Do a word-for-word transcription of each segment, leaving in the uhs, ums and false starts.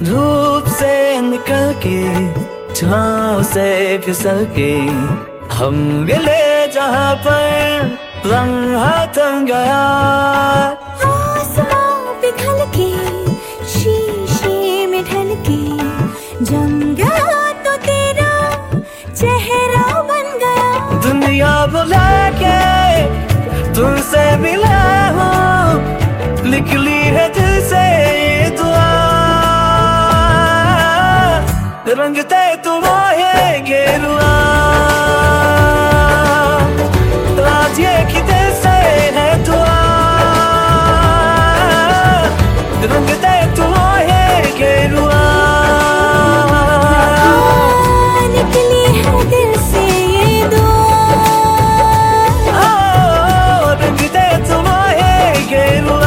धूप से निकल के छाँव से फिसल के हम मिले जहाँ पर लम्हा थम गया। आसमां पिघल के शीशे में ढल के जम गया तो तेरा चेहरा बन गया। दुनिया बुला के तुमसे मिला हूँ, निकली है दिल से ये दुआ। रंगते तुम है गेरुआ, आज ये कि दिल से है दुआ। रंगते तुम है गेरुआ, निकली है दिल से ये दुआ। रंगते तुम है गेरुआ।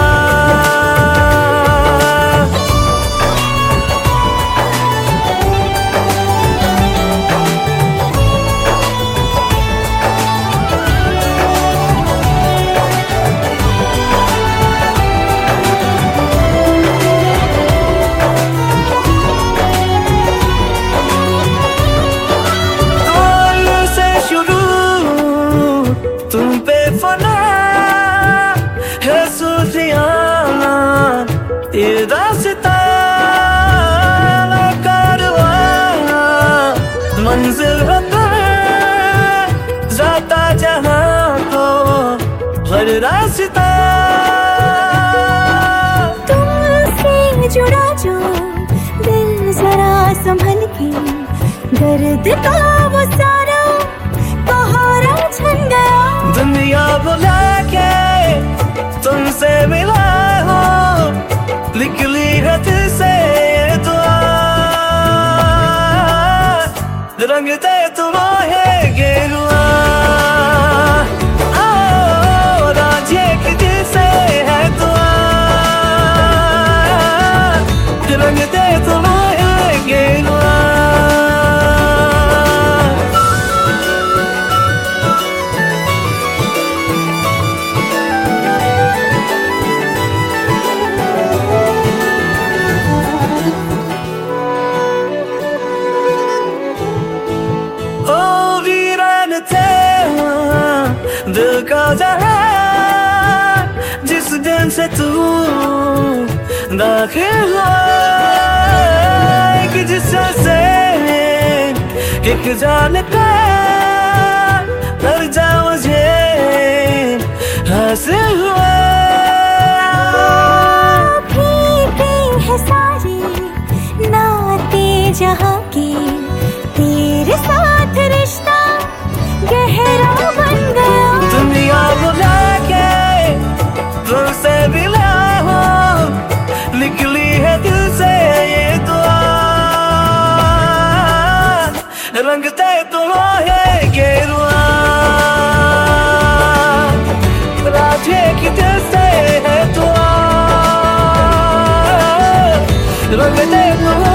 तुम पे फना है सूफियाना ये रास्ता कारवां, मंजिल पर जाता जहाँ को हर रास्ता। तुमसे जुड़ा जो दिल जरा संभल के, दर्द का वो सारा पहाड़ा छन गया। दुनिया बुला के तुमसे मिला हूँ, निकली है दिल से ये दुआ। रंगते तुम है गेरुआ, आज ये कि दिल से है दुआ। रंगते तुम है गेरुआ। दिल का जहां जिस दिन से तू दाखिल हुआ, कि जिससे एक जान का दर्जा मुझे हासिल हुआ। फीके है सारे नाते जहाँ के, तेरे साथ रिश्ता गहरा बन गया। दुनिया बुला के तुमसे मिला हूँ, निकली है दिल से ये दुआ। रंगते तुम है गेरुआ, राजे की दिल से है दुआ। रंगते तुम